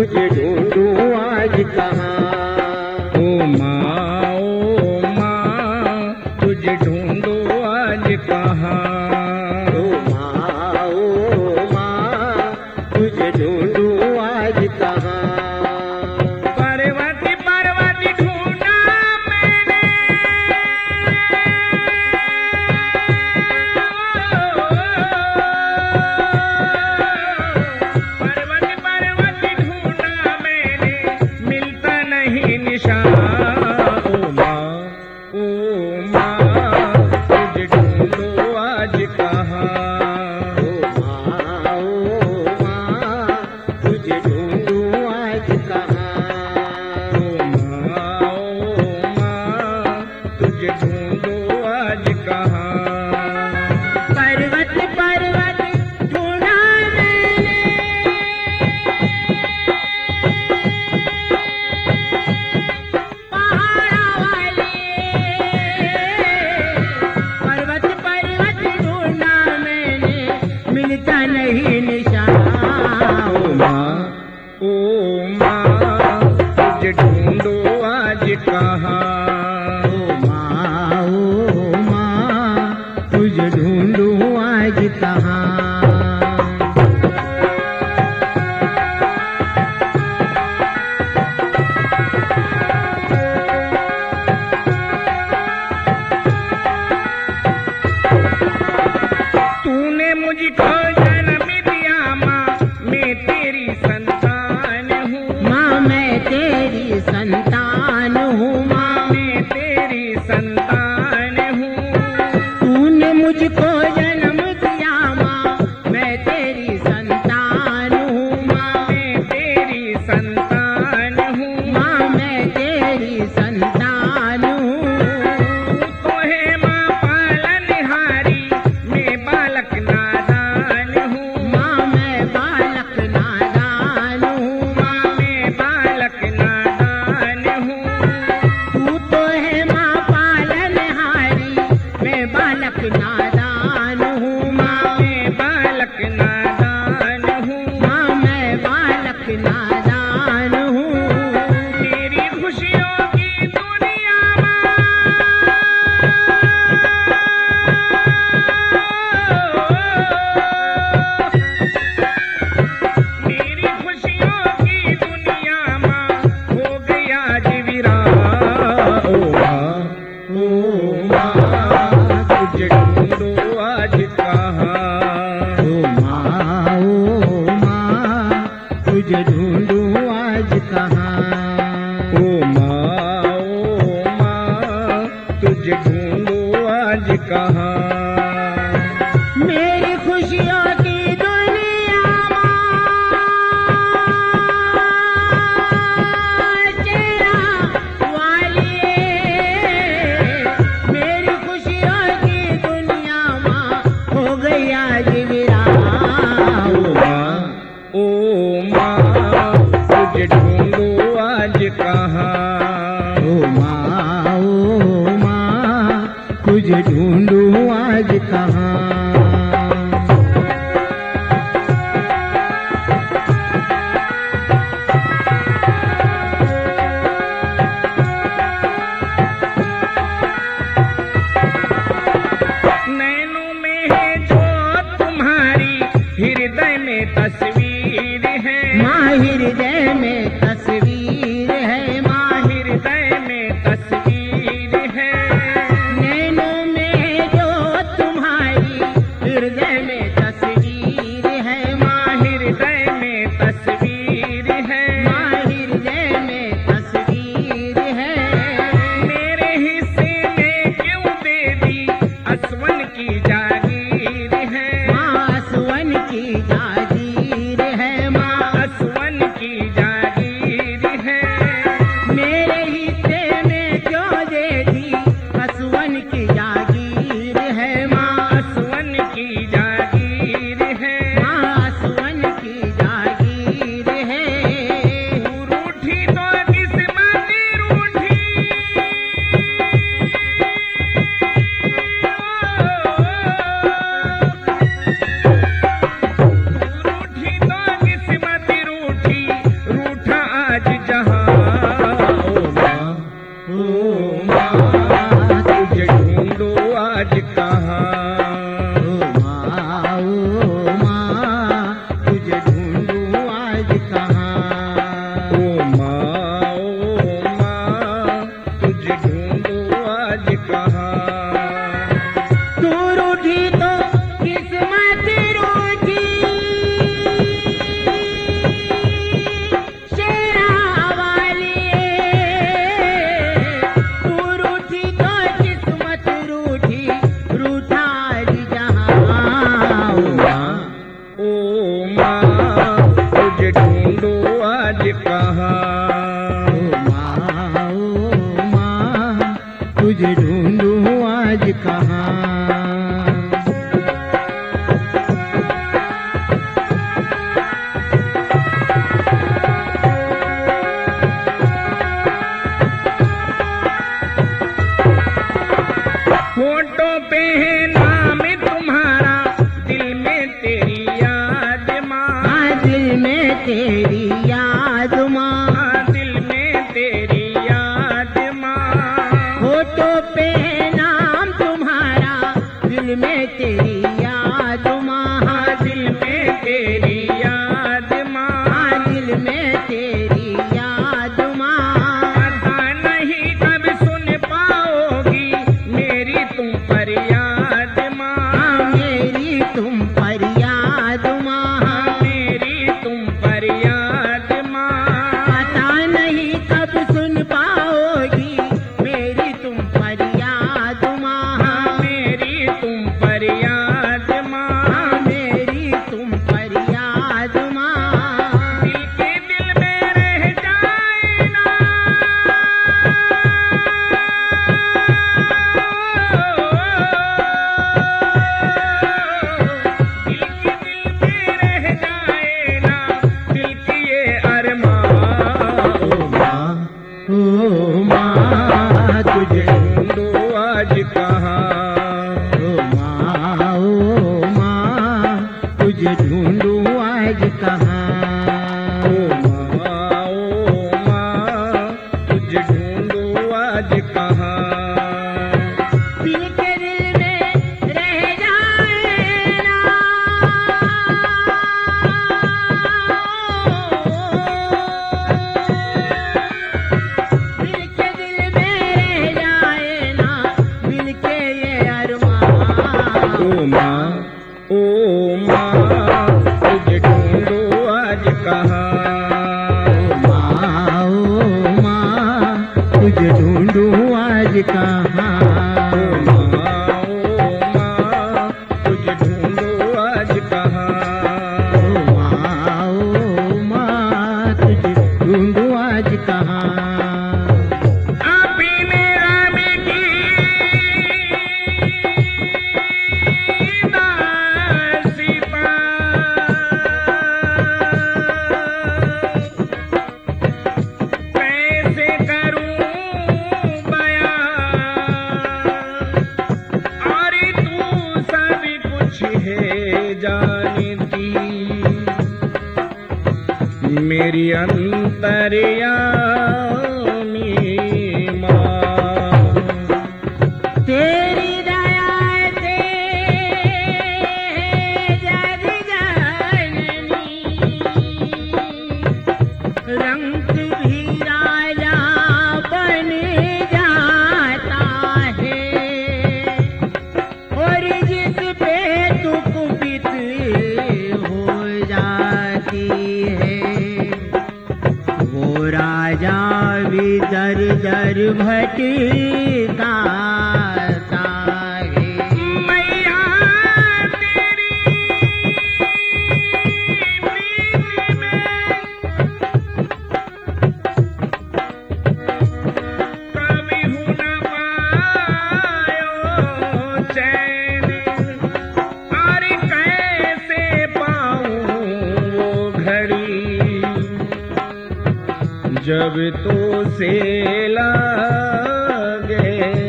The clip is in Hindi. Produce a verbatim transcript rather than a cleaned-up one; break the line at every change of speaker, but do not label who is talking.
तुझे ढूंढूं आज कहाँ।
ओ माँ ओ माँ तुझे ढूंढूं आज कहाँ।
ओ माँ ओ माँ तुझे ढूंढूं आज कहाँ।
पार्वती पार्वती ढूंढा मैंने, पार्वती पार्वती ढूंढा मैंने, मिलता नहीं निशान। ओ माँ ओ माँ तुझे ढूंढो आज कहाँ।
ओ माँ ओ माँ तुझे ढूंढूं आज कहाँ।
ओ माँ ओ माँ तुझे ढूंढो आज कहाँ।
पर्वत पर्वत ढूंढा मैंने, पहाड़ा वाले। पर्वत पर्वत ढूंढा मैंने, मिलता नहीं निशान।
ओ माँ ओ माँ तुझे ढूंढो आज कहाँ।
ओ माँ ओ माँ तुझे ढूंढूं आज कहाँ।
तूने मुझको जन्म दिया माँ, मैं तेरी संतान हूँ।
माँ मैं तेरी संतान हूँ। माँ
मैं तेरी संतान हूँ।
तूने मुझको जन्म दिया। माँ मैं तेरी संतान हूँ। माँ
मैं तेरी संतान हूँ।
माँ मैं तेरी संतान हूँ।
तू तो है माँ पालनहारी, मैं बालक नादान हूँ।
माँ मैं बालक नादान हूँ।
माँ मैं बालक नादान हूँ।
तू तो है माँ पालनहारी, मैं बालक नादान हूँ। माँ
मैं बालक नादान हूँ।
माँ मैं बालक नादान हूँ।
तेरी खुशियों की दुनिया माँ, मेरी खुशियों की दुनिया माँ हो गया आज वीरान। ओ माँ ओ माँ तुझे ढूंढो आज कहाँ।
ओ माँ ओ माँ तुझे ढूंढूं आज कहाँ।
ओ माँ ओ माँ तुझे ढूंढो आज कहाँ।
मेरी खुशियों की दुनिया माँ, चेहरा वाली। मेरी खुशियों की दुनिया माँ हो गई आज वीरान।
ओ माँ ओ माँ तुझे ढूंढो आज कहाँ।
ओ माँ ओ माँ तुझे ढूंढूं आज कहाँ।
नैनों में है जो तुम्हारी, हृदय में तस्वीर है।
माँ हृदय में तस्वीर है। माँ
हृदय में तस्वीर है।
नैनों में जो तुम्हारी, हृदय में तस्वीर है। माँ
हृदय में तस्वीर है।
माँ हृदय में तस्वीर है।
मेरे हिस्से में क्यों दे दी, असवन की जागीर है।
माँ असवन की जागीर है। माँ
असवन की जागीर
याद माँ,
दिल में तेरी याद माँ,
होठों पे नाम तुम्हारा, दिल में तेरी याद माँ,
दिल में तेरी याद माँ,
दिल में तेरी याद माँ।
पता नहीं कब सुन पाओगी मेरी तुम फरियाद माँ,
मेरी तुम फरियाद माँ,
मेरी तुम फरियाद माँ,
पता नहीं कब सुन पाओगी मेरी तुम फरियाद माँ,
मेरी तुम फरियाद माँ,
मेरी तुम फरियाद माँ।
दिल के दिल में रह जाए ना, दिल के दिल में रह जाए ना, दिल की ये अरमान।
ओ माँ, ओ माँ तुझे
ढूंढूं आज कहाँ,
ओ माँ, ओ माँ तुझे ढूंढूं आज कहाँ।
ओ माँ, ओ माँ, तुझे ढूंढूं आज कहाँ।
दिल के दिल में रह जाए ना, दिल के दिल में रह जाए ना, दिल के ये अरमान।
ओ माँ, ओ माँ, तुझे ढूंढूं आज कहाँ।
माँ, ओ माँ तुझे ढूंढूं आज कहाँ।
ओ माँ, ओ माँ, तुझे ढूंढूं आज कहाँ।
ओ माँ, ओ माँ तुझे ढूंढूं आज कहाँ।
आपी ने राम की दासी पा, कैसे करूं बयां, और तू सब कुछ है जानती, मेरी अंतर्यामी माँ।
तेरी दया से जग जननी, रंग भी राजा बन जाता है, और जिस पे तू कुपित हो जाती है, वो राजा भी दर दर भटकाता है।
मैया तेरी प्रीति में कभी हूँ न पायो चैन, और कैसे पाऊँ वो घड़ी, जब तो से लागे